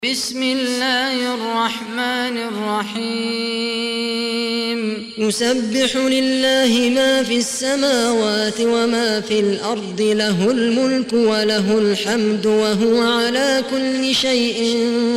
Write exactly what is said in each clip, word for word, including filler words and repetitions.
بسم الله الرحمن الرحيم يسبح لله ما في السماوات وما في الأرض له الملك وله الحمد وهو على كل شيء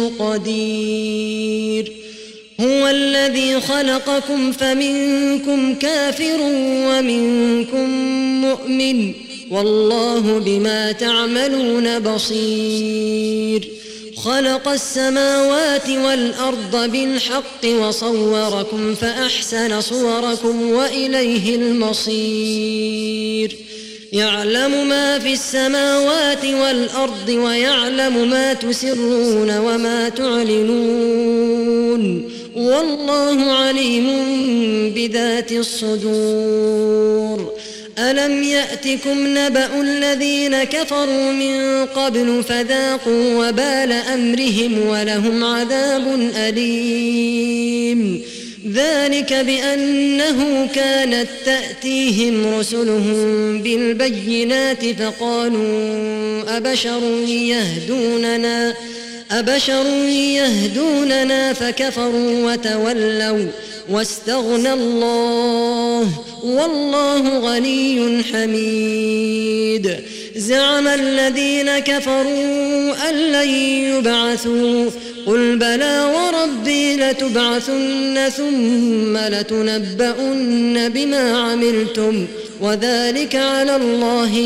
قدير هو الذي خلقكم فمنكم كافر ومنكم مؤمن والله بما تعملون بصير خلق السماوات والأرض بالحق وصوركم فأحسن صوركم وإليه المصير يعلم ما في السماوات والأرض ويعلم ما تسرون وما تعلنون والله عليم بذات الصدور ألم يأتكم نبأ الذين كفروا من قبل فذاقوا وبال أمرهم ولهم عذاب أليم ذلك بأنه كانت تأتيهم رسلهم بالبينات فقالوا أبشر يهدوننا أبشر يهدوننا فكفروا وتولوا واستغنى الله والله غني حميد زعم الذين كفروا أن لن يبعثوا قل بلى وربي لتبعثن ثم لتنبؤن بما عملتم وذلك على الله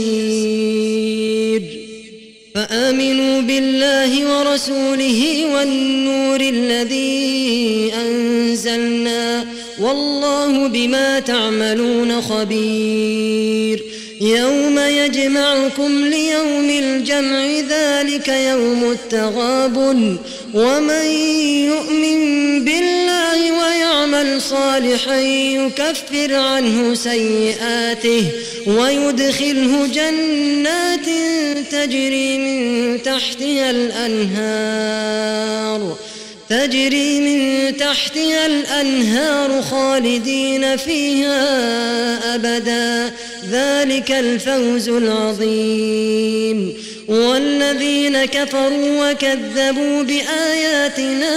يسير فآمنوا بالله ورسوله والنور الذي أنزلنا والله بما تعملون خبير يوم يجمعكم ليوم الجمع ذلك يوم التغابن ومن يؤمن بالله ويعمل صالحا يكفر عنه سيئاته ويدخله جنات تجري من تحتها الأنهار تجري من تحتها الأنهار خالدين فيها أبدا ذلك الفوز العظيم والذين كفروا وكذبوا بآياتنا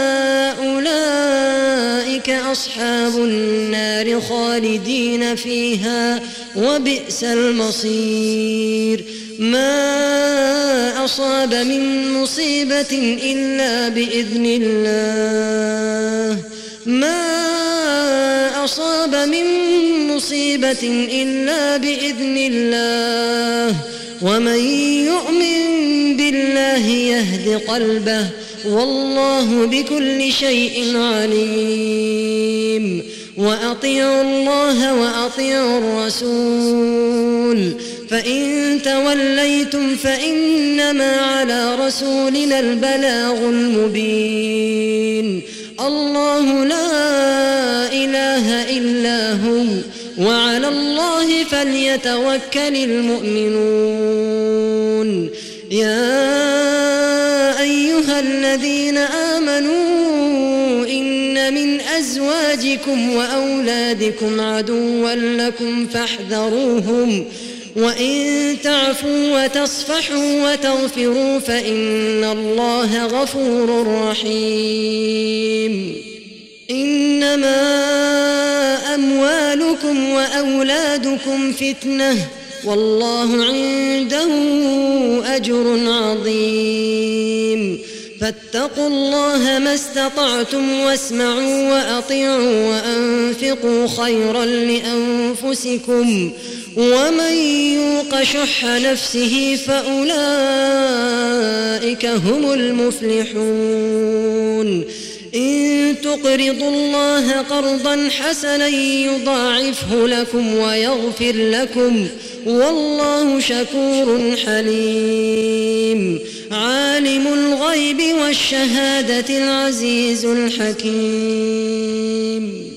أولئك أصحاب النار خالدين فيها وبئس المصير ما أصاب من مصيبة إلا بإذن الله ما أصاب من مصيبة إلا بإذن الله ومن يؤمن بالله يهد قلبه والله بكل شيء عليم وأطيعوا الله وأطيعوا الرسول فإن توليتم فإنما على رسولنا البلاغ المبين الله لا إله إلا هو وعلى الله فليتوكل المؤمنون يا أيها الذين آمنوا إن من أزواجكم وأولادكم عدوا لكم فاحذروهم وإن تعفوا وتصفحوا وتغفروا فإن الله غفور رحيم إنما أموالكم وأولادكم فتنة والله عنده أجر عظيم فاتقوا الله ما استطعتم واسمعوا وأطيعوا وأنفقوا خيرا لأنفسكم ومن يوق شح نفسه فأولئك هم المفلحون إن تقرضوا الله قرضا حسنا يضاعفه لكم ويغفر لكم والله شكور حليم عالم الغيب والشهادة العزيز الحكيم